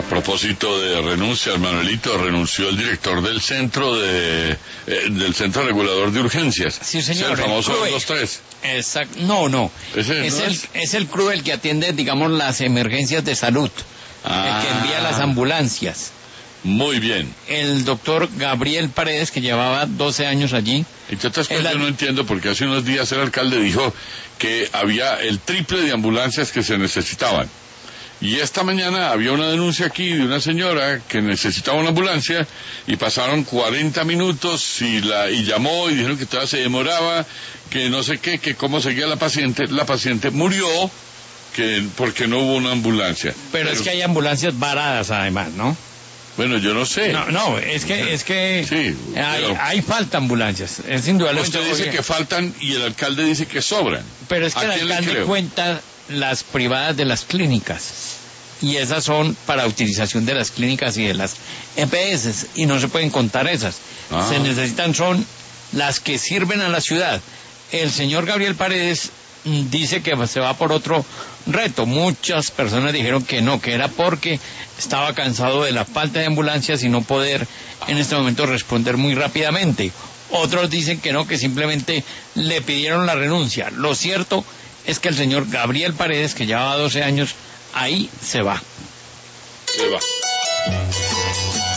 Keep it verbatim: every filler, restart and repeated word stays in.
propósito de renuncia, Manuelito, renunció el director del centro de eh, del centro regulador de urgencias. Sí, señor. El famoso C R U E. dos tres. Exacto. No, no. ¿Ese es, no el, es? es el C R U E el que atiende, digamos, las emergencias de salud. Ah. El que envía las ambulancias. Muy bien. El doctor Gabriel Paredes, que llevaba doce años allí. Entre otras El cosas, yo al- no entiendo porque hace unos días el alcalde dijo que había el triple de ambulancias que se necesitaban. Y esta mañana había una denuncia aquí de una señora que necesitaba una ambulancia y pasaron cuarenta minutos y la y llamó y dijeron que todavía se demoraba, que no sé qué, que cómo seguía la paciente. La paciente murió que porque no hubo una ambulancia. Pero, es que hay ambulancias varadas, además, ¿no? Bueno, yo no sé. No, no, es que, es que Sí, hay, pero- hay falta ambulancias. Es indudablemente. Usted dice oye, que faltan y el alcalde dice que sobran. Pero es que ¿A el quién le alcalde creo? cuenta las privadas de las clínicas. Y esas son para utilización de las clínicas y de las E P S. Y no se pueden contar esas. Ah. Se necesitan son las que sirven a la ciudad. El señor Gabriel Paredes mm, dice que se va por otro reto. Muchas personas dijeron que no, que era porque estaba cansado de la falta de ambulancias y no poder en este momento responder muy rápidamente. Otros dicen que no, que simplemente le pidieron la renuncia. Lo cierto es que el señor Gabriel Paredes, que llevaba doce años, ahí se va. Se va.